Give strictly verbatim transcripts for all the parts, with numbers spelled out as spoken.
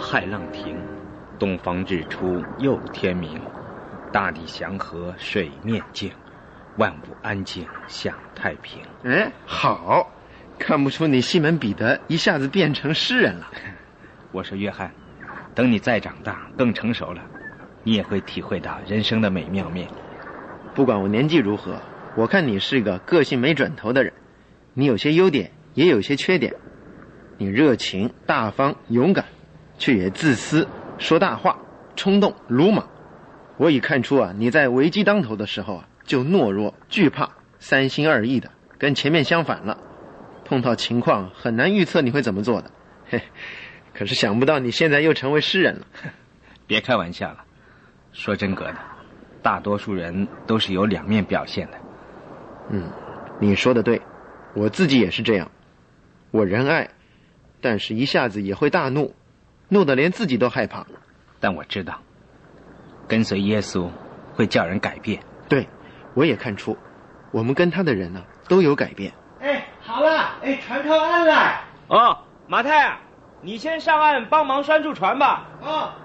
骇浪停，东方日出又天明，大地祥和水面静，万物安静享太平。 哎，好，看不出你西门彼得一下子变成诗人了。 我说约翰，等你再长大更成熟了，你也会体会到人生的美妙面。 不管我年纪如何，我看你是个个性没准头的人，你有些优点也有些缺点。你热情大方勇敢，却也自私说大话冲动鲁莽。我已看出啊，你在危机当头的时候啊就懦弱惧怕三心二意的，跟前面相反了。碰到情况很难预测你会怎么做的。嘿，可是想不到你现在又成为诗人了。 别开玩笑了，说真格的，大多数人都是有两面表现的。 嗯，你说的对，我自己也是这样。我仁爱，但是一下子也会大怒，怒得连自己都害怕。 但我知道，跟随耶稣会叫人改变。 对，我也看出，我们跟他的人呢、啊、都有改变。 哎，好了，哎，船靠岸了。 哦，马太啊，你先上岸帮忙拴住船吧。 啊。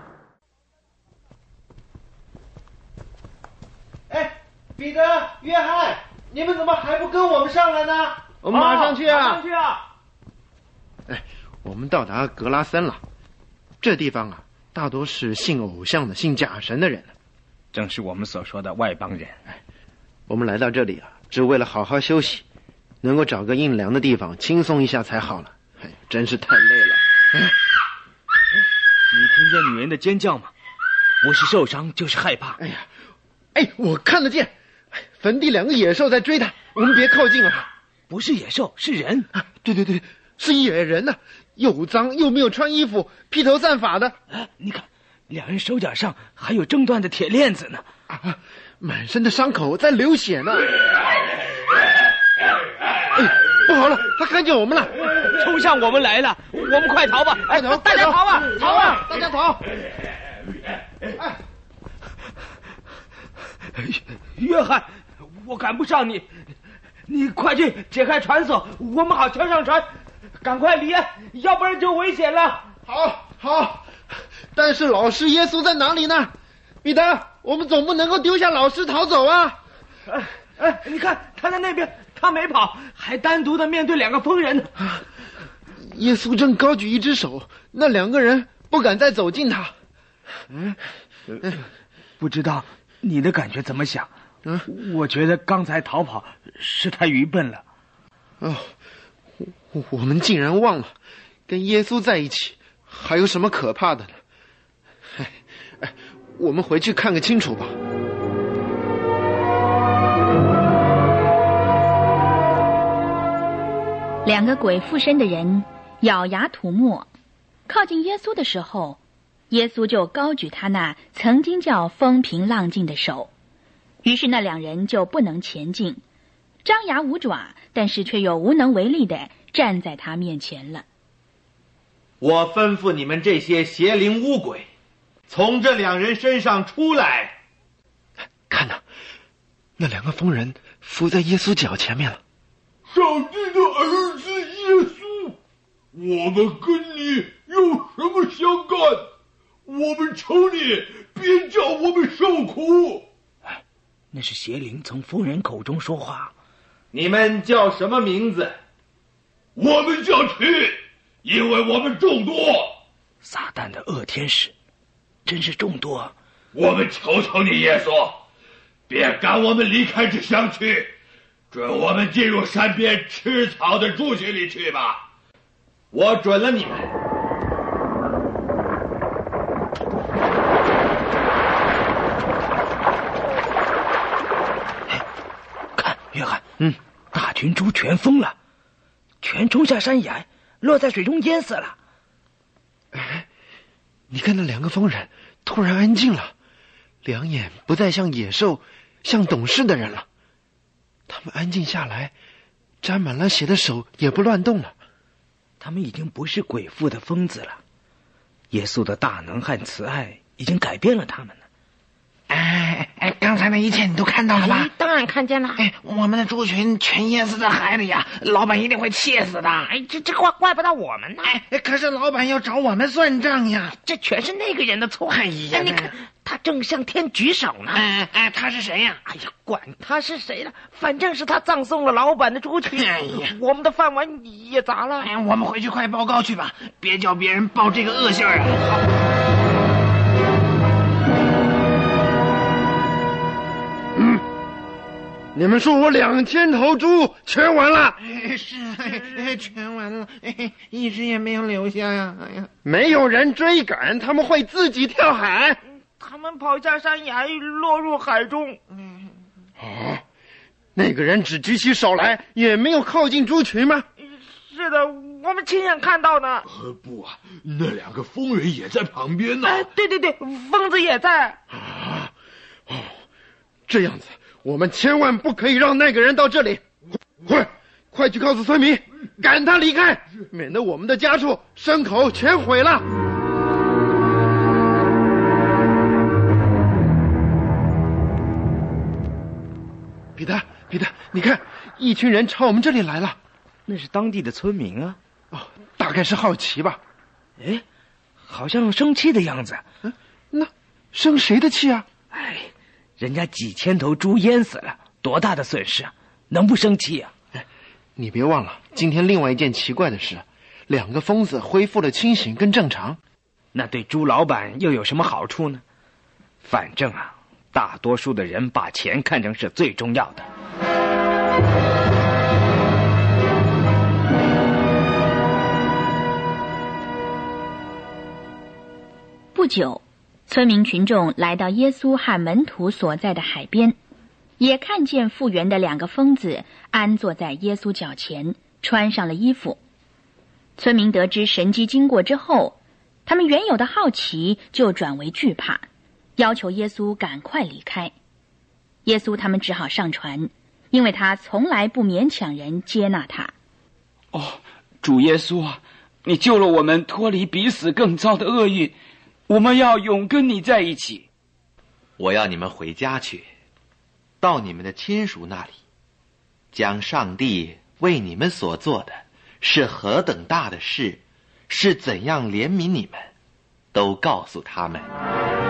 哎，彼得、约翰，你们怎么还不跟我们上来呢？ 我们马上去啊！ 马上去啊！ 哎，我们到达格拉森了。这地方啊，大多是信偶像的、信假神的人， 正是我们所说的外邦人。 哎，我们来到这里啊，只为了好好休息，能够找个阴凉的地方轻松一下才好了。哎，真是太累了。哎， 你听见女人的尖叫吗？不是受伤就是害怕。 哎呀，哎，我看得见，坟地两个野兽在追他，我们别靠近啊！ 不是野兽，是人。 啊，对对对，是野人呐、啊，又脏又没有穿衣服，披头散发的。 啊，你看，两人手脚上还有挣断的铁链子呢， 啊，满身的伤口在流血呢。哎，不好了，他看见我们了， 冲向我们来了，我们快逃吧！ 快逃！ 大家逃啊！逃啊！ 大家逃！ 哎，约翰，我赶不上你，你快去解开船索，我们好跳上船，赶快离岸，要不然就危险了。 好，好，但是老师耶稣在哪里呢？彼得，我们总不能够丢下老师逃走啊！ 哎哎，你看他在那边，他没跑，还单独的面对两个疯人呢。 耶稣正高举一只手，那两个人不敢再走近他。 嗯，不知道你的感觉怎么想？嗯，我觉得刚才逃跑是太愚笨了。 哦，我我们竟然忘了跟耶稣在一起还有什么可怕的呢？哎哎，我们回去看个清楚吧。 两个鬼附身的人咬牙吐沫，靠近耶稣的时候，耶稣就高举他那曾经叫风平浪静的手，于是那两人就不能前进，张牙舞爪，但是却又无能为力地站在他面前了。 我吩咐你们这些邪灵污鬼，从这两人身上出来。 看哪，那两个疯人伏在耶稣脚前面了。 上帝的儿子耶稣，我们跟你有什么相干？我们求你别叫我们受苦。 哎，那是邪灵从疯人口中说话。 你们叫什么名字？ 我们叫去，因为我们众多。 撒旦的恶天使，真是众多。 我们求求你耶稣，别赶我们离开这乡区，准我们进入山边吃草的猪群里去吧。 我准了你们。 哎，看约翰， 嗯， 大群猪全疯了，全冲下山崖，落在水中淹死了。 哎，你看那两个疯人突然安静了，两眼不再像野兽，像懂事的人了。他们安静下来，沾满了血的手也不乱动了。 他们已经不是鬼附的疯子了，耶稣的大能和慈爱已经改变了他们了。 哎哎，刚才才的一切你都看到了吧？ 哎，当然看见了。 哎，我们的猪群全淹死在海里呀，老板一定会气死的。 哎，这这怪怪不到我们呢。 哎，可是老板要找我们算账呀。 这全是那个人的错。 哎呀， 哎，你看他正向天举手呢。 哎哎，他是谁呀？ 哎呀，管他是谁了，反正是他葬送了老板的猪群。 哎呀， 我们的饭碗也砸了。 哎，我们回去快报告去吧，别叫别人报这个恶信儿啊。 嗯，你们说我两千头猪全完了？ 哎，是，哎，全完了，哎，一只也没有留下呀！哎呀， 没有人追赶，他们会自己跳海。 他们跑下山崖，落入海中。 嗯， 啊，那个人只举起手来，也没有靠近猪群吗？ 是的，我们亲眼看到呢。 呃，不啊，那两个疯人也在旁边呢。 哎，对对对，疯子也在。 啊，哦，这样子，我们千万不可以让那个人到这里。快，快去告诉村民，赶他离开，免得我们的家畜、牲口全毁了。彼得，彼得，你看，一群人朝我们这里来了。 那是当地的村民啊。 哦，大概是好奇吧。 哎，好像生气的样子。 嗯，那生谁的气啊？ 哎，人家几千头猪淹死了，多大的损失啊，能不生气啊？ 哎，你别忘了，今天另外一件奇怪的事，两个疯子恢复了清醒跟正常。 那对猪老板又有什么好处呢？反正啊，大多数的人把钱看成是最重要的。 不久，村民群众来到耶稣和门徒所在的海边，也看见复原的两个疯子安坐在耶稣脚前，穿上了衣服。村民得知神迹经过之后，他们原有的好奇就转为惧怕，要求耶稣赶快离开。耶稣他们只好上船，因为他从来不勉强人接纳他。 哦，主耶稣啊，你救了我们脱离比死更糟的厄运，我们要永跟你在一起。 我要你们回家去，到你们的亲属那里，将上帝为你们所做的是何等大的事，是怎样怜悯你们，都告诉他们。